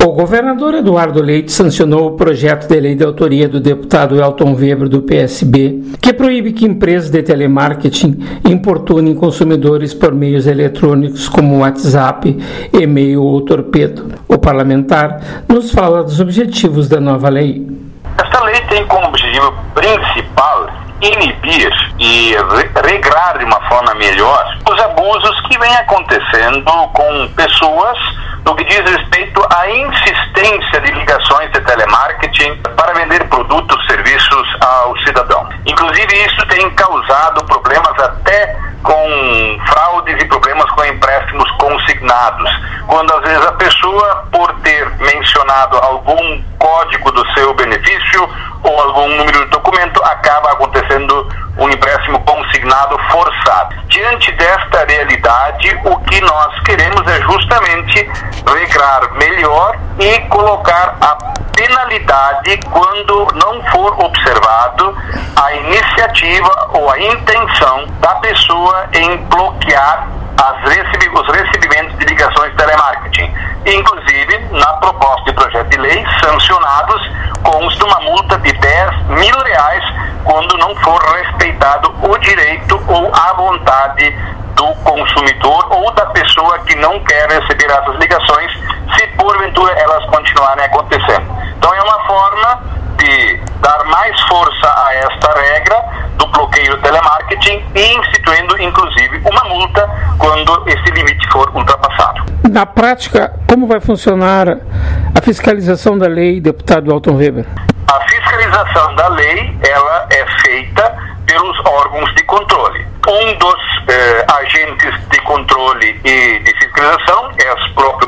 O governador Eduardo Leite sancionou o projeto de lei de autoria do deputado Elton Weber, do PSB, que proíbe que empresas de telemarketing importunem consumidores por meios eletrônicos como WhatsApp, e-mail ou torpedo. O parlamentar nos fala dos objetivos da nova lei. Esta lei tem como objetivo principal inibir e regrar de uma forma melhor os abusos que vêm acontecendo com pessoas no que diz respeito à insistência de ligações de telemarketing para vender produtos, serviços ao cidadão. Inclusive, isso tem causado problemas até com fraudes e problemas com empréstimos consignados, quando às vezes a pessoa, por ter mencionado algum código do seu benefício ou algum número de documento, acaba acontecendo um empréstimo consignado forçado. Diante desta realidade, o que nós queremos é justamente regrar melhor e colocar a penalidade quando não for observado a iniciativa ou a intenção da pessoa em bloquear os recebimentos de ligações de telemarketing. Inclusive, na proposta de projeto de lei, sancionados, consta uma multa de R$10.000 quando não for respeitado o direito ou a vontade do consumidor ou da pessoa que não quer receber essas ligações, se porventura elas continuarem acontecendo. Então é uma forma de dar mais força a esta regra do bloqueio do telemarketing e instituindo inclusive uma multa quando esse limite for ultrapassado. Na prática, como vai funcionar a fiscalização da lei, deputado Elton Weber? A fiscalização da lei, ela é feita pelos órgãos de controle. Um dos agentes de controle e de fiscalização é o próprio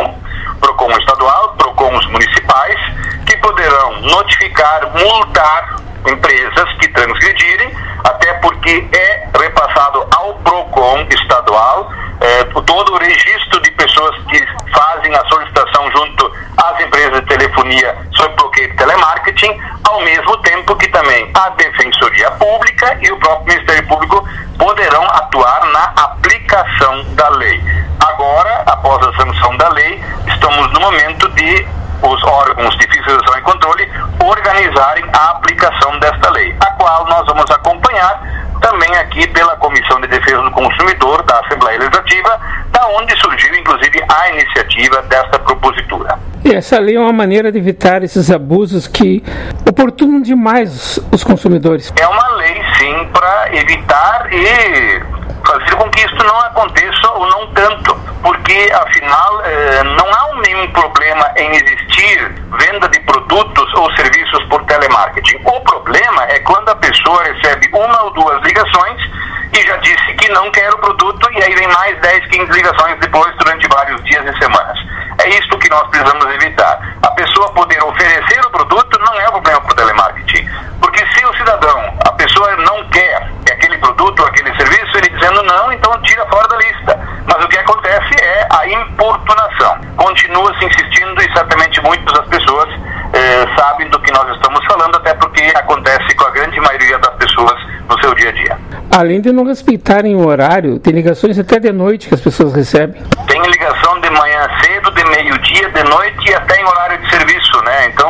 PROCON estadual, PROCONs municipais, que poderão notificar, multar empresas que transgredirem, até porque é repassado ao PROCON estadual todo o registro de pessoas que fazem a solicitação junto às empresas de telefonia sobre bloqueio de telemarketing, ao mesmo tempo que também a Defensoria Pública e o próprio Ministério Público poderão atuar na aplicação da lei. Agora, após a sanção da lei, estamos no momento de os órgãos de fiscalização e controle organizarem a aplicação desta lei, a qual nós vamos acompanhar também aqui pela Comissão de Defesa do Consumidor da Assembleia Legislativa, da onde surgiu inclusive a iniciativa desta propositura. E essa lei é uma maneira de evitar esses abusos que oportunam demais os consumidores. É uma lei, sim, para evitar e fazer com que isso não aconteça ou não tanto, porque afinal não há nenhum problema em existir venda de produtos ou serviços por telemarketing. O problema é quando a pessoa recebe uma ou duas ligações e já disse que não quer o produto e aí vem mais 10, 15 ligações depois durante vários dias e semanas. É isso que nós precisamos evitar. A pessoa poder oferecer o produto não é o problema para o telemarketing, porque se o cidadão, a pessoa não quer aquele produto ou aquele serviço, ele dizendo não, então tira fora da lista. Mas o que acontece é a importunação. Continua-se insistindo e certamente muitas das pessoas sabem do que nós estamos falando, até porque acontece com a grande maioria das pessoas no seu dia a dia. Além de não respeitarem o horário, tem ligações até de noite que as pessoas recebem. Tem ligação de manhã cedo, de meio-dia, de noite e até em horário de serviço, né? Então,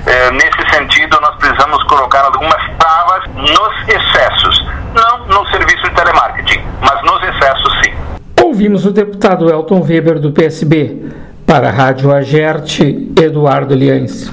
nesse sentido, nós precisamos colocar algumas travas nos excessos. Não no serviço de telemarketing, mas nos excessos sim. Ouvimos o deputado Elton Weber, do PSB. Para a Rádio Agerte, Eduardo Liães.